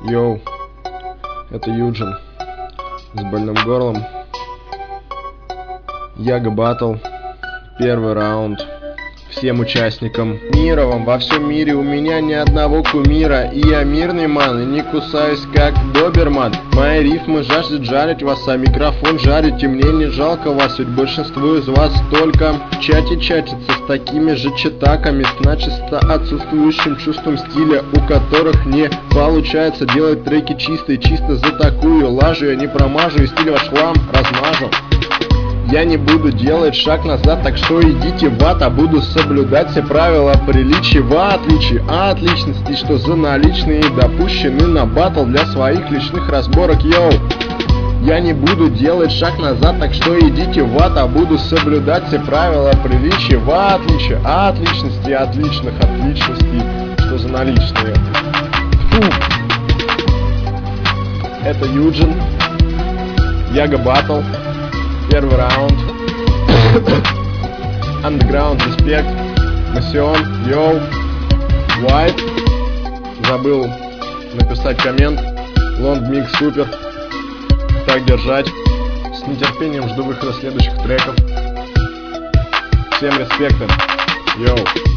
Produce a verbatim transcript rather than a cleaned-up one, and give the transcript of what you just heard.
Йоу, это Юджин с больным горлом. Яга Батл, первый раунд. Всем участникам мира вам во всем мире, у меня ни одного кумира. И я мирный ман, и не кусаюсь как доберман. Мои рифмы жаждет жарить вас, а микрофон жарить. И мне не жалко вас, ведь большинство из вас только в чате чатится с такими же читаками, с начисто отсутствующим чувством стиля, у которых не получается делать треки чистые. Чисто за такую лажу я не промажу, и стиль ваш хлам размажу. Я не буду делать шаг назад, так что идите в ад, а буду соблюдать все правила приличия, в отличие от личности, что за наличные допущены на батл для своих личных разборок. Йоу, я не буду делать шаг назад, так что идите в ад, а буду соблюдать все правила приличия, в отличие от личности, от личных, от личностей, что за наличные. Фу. Это Юджин, Яга Батл. Первый раунд. Underground, респект. Масион, йоу. White. Забыл написать коммент. Long Mix супер. Так держать. С нетерпением жду выхода следующих треков. Всем респекта. Йоу.